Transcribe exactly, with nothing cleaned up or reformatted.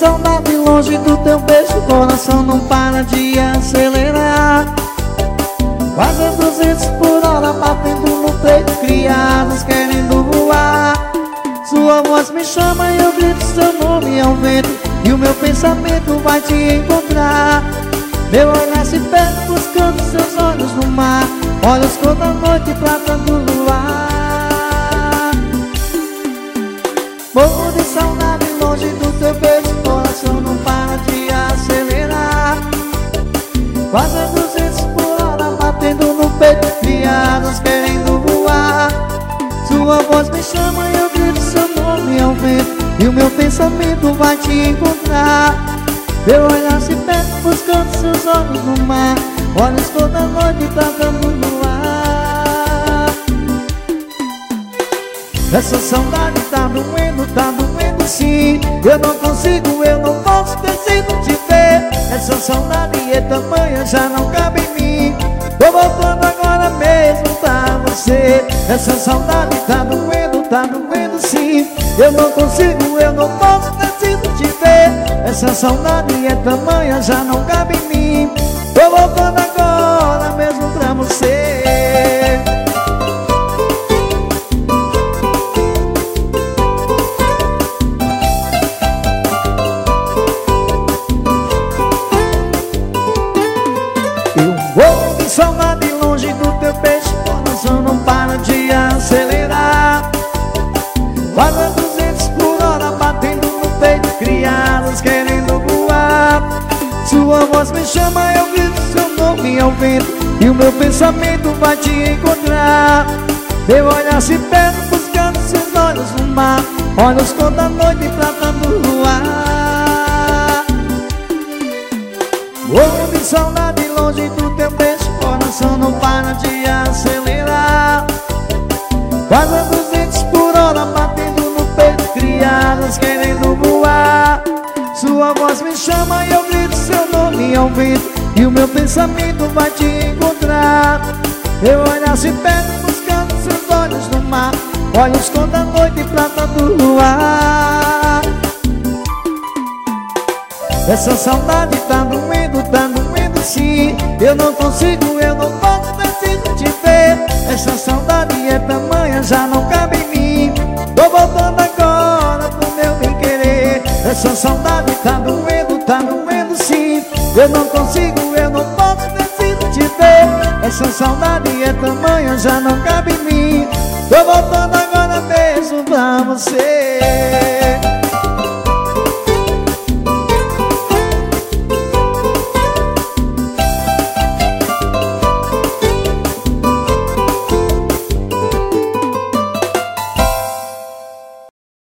saudade longe do teu beijo, o coração não para de acelerar. Quase duzentos por hora batendo no peito, criadas querendo voar. Sua voz me chama e eu grito seu nome ao vento, e o meu pensamento vai te encontrar. Meu olhar se perde buscando seus olhos no mar, olhos cor da noite tratando o luar. Morro de saudade longe do teu beijo, o coração não para de acelerar. Quase duzentos por hora batendo no peito, criadas querendo voar. Sua voz me chama e eu grito seu nome ao vento, e o meu pensamento vai te encontrar. Meu olhar se perde buscando seus olhos no mar, olhos cor da noite tratando no ar. Essa saudade tá doendo, tá doendo sim. Eu não consigo, eu não posso, preciso te ver. Essa saudade é tamanha, já não cabe em mim. Tô voltando agora mesmo pra você. Essa saudade tá doendo, tá doendo sim. Eu não consigo, eu não posso, preciso te ver. Essa saudade é tamanha, já não cabe em mim. Tô voltando agora mesmo pra você. Eu vou de saudade longe do teu beijo, o coração não para de acelerar. Quase duzentos por hora batendo no peito, criadas querendo voar. Sua voz me chama, eu grito seu nome ao vento, e o meu pensamento vai te encontrar. Meu olhar se perde buscando seus olhos no mar, olhos cor da noite tratando o luar. Morro de saudade longe do teu beijo, o coração não para de acelerar. Quase duzentos por hora batendo no peito, criadas querendo voar. Sua voz me chama e eu grito seu nome ao vento, e o meu pensamento vai te encontrar. Meu olhar se perde buscando seus olhos no mar, olhos cor da noite prata do luar. Essa saudade tá doendo, tá doendo sim. Eu não consigo, eu não posso, preciso te ver. Essa saudade é tamanha, já não cabe em mim. Tô voltando agora pro meu bem querer. Essa saudade tá doendo, tá doendo sim. Eu não consigo, eu não posso, preciso te ver. Essa saudade é tamanha, já não cabe em mim. Tô voltando agora mesmo pra você.